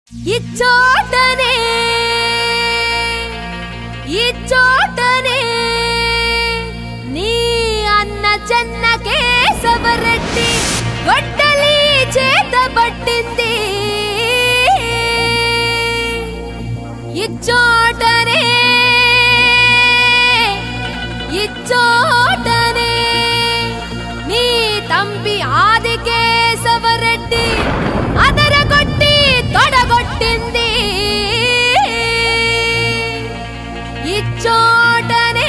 ఇచ్చోటనే నీ అన్న చెన్న కేశవరెడ్డి గొడ్డలి చేత పట్టింది. ఇచ్చోటనే నీ తంబి ఆది కేశవరెడ్డి అదరగొట్టి తొడగొట్టింది. ఇచ్చోటనే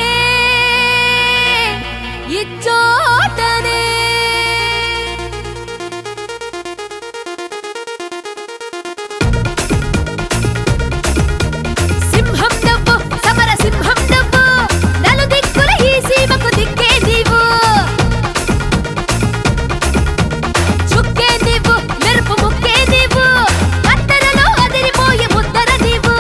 సింహం నువ్వు, సమర సింహం నువ్వు, నలుదిక్కుల ఈ సీమకు దిక్కే నీవు. చుక్కే నీవు, మెరుపు ముక్కే నీవు, కత్తెరలో అదిరిపోయే ముద్దర నీవు.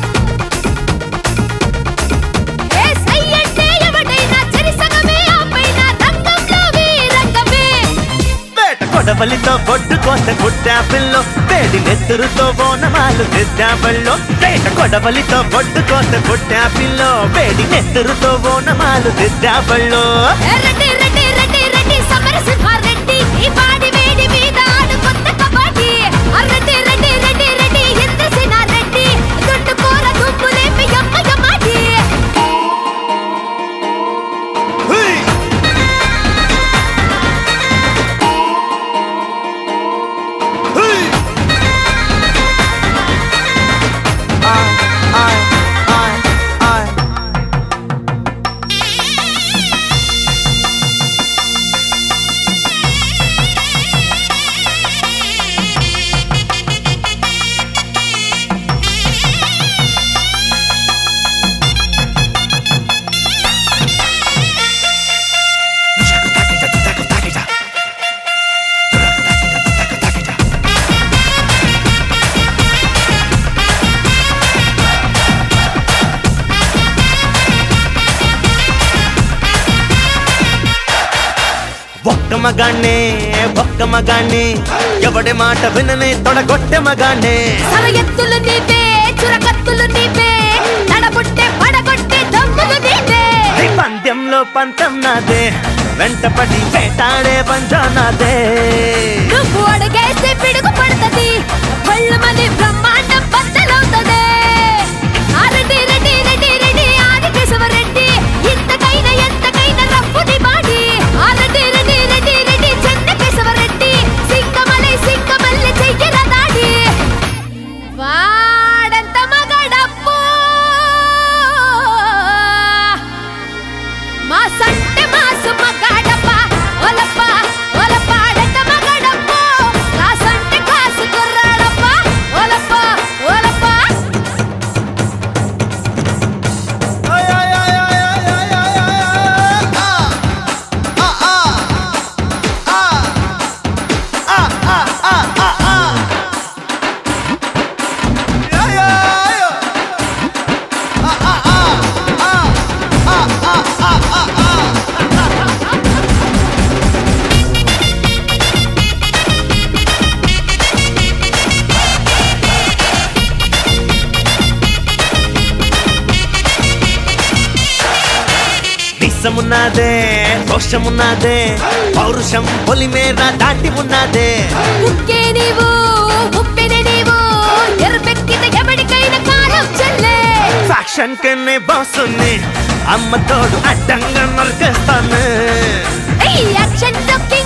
ఏ సయ్యంటే ఎవడైనా చెరిసగమే, ఆపైన రంగంలో వీరంగమే. వేట కొడవలితో బొడ్డు కోత గుడ్డాపిల్లో, వేడి నెత్తురుతో బోనమాలు దిద్దాబల్లో. వేట కొడవలితో బొడ్డు కోత గుడ్డాపిల్లో, వేడి నెత్తురుతో బోనమాలు దిద్దాబల్లో. రెడ్డి రెడ్డి రెడ్డి రెడ్డి సమర సింహారెడ్డి, ఈ పాడి వేడి మీద ఆడు కొత్త కబడ్డీ. రెడ్డి రెడ్డి రెడ్డి రెడ్డి ఇంద్రసేనారెడ్డి, దుడ్డు కూర దుమ్ములేపి యమ్మ యమ్మాడి. హుయ్! హుయ్! ఆయ్. ఒక్క మగాణ్ణే ఎవడి మాట విననే తొడగొట్టె మగాణ్ణే. సర ఎత్తులు నీవే, చురకత్తులు నీవే, నడబుట్టే పడగొట్టే దమ్ములు నీవే. ఈ పందెంలో పంతం నాదే, వెంటపడి వేటాడే పంజా నాదే. నువ్వు అడుగేస్తే పిడుగు పడుతుంది, పళ్ళమని బ్రహ్మాండం బద్దలవుతుంది. రెడ్డి రెడ్డి రెడ్డి రెడ్డి ఆది కేశవరెడ్డి, ఇంతకైనా ఎంతకైనా రఫ్ఫుని బాడి. రెడ్డి రెడ్డి రెడ్డి రెడ్డి చెన్న కేశవరెడ్డి, సింగమలై సింగమల్లి చెయ్యర దాడి. వాడంత మగడప్పు మా సంటే మాసు మగాడప్ప, ఒలప్ప ఒలపాడంత మగడప్పు, కాసంటే కాసు కుర్రాడప్ప, ఒలప్ప ఒలప్ప. నిజమున్నదే, రోషమున్నదే, పౌరుషం పొలిమేర దాటి ఉన్నదే. ఉక్కే నీవు, ఉప్పెనే నీవు, ఎర్రెక్కితే ఎవడికైనా కాలం చెల్లే. ఫ్యాక్షన్ కన్నే బాసుని, అమ్మ తోడు అడ్డంగా నరికేస్తాను. యాక్షన్ తొక్కి